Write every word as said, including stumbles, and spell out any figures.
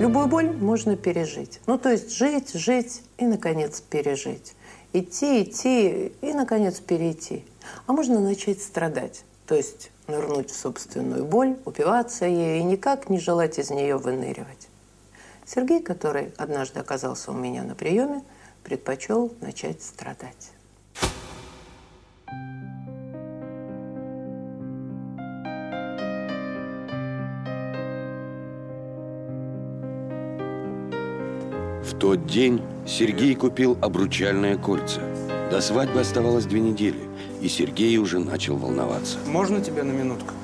Любую боль можно пережить. Ну, то есть жить, жить и, наконец, пережить. Идти, идти и, наконец, перейти. А можно начать страдать. То есть нырнуть в собственную боль, упиваться ею и никак не желать из нее выныривать. Сергей, который однажды оказался у меня на приеме, предпочел начать страдать. В тот день Сергей купил обручальное кольцо. До свадьбы оставалось две недели, и Сергей уже начал волноваться. Можно тебя на минутку?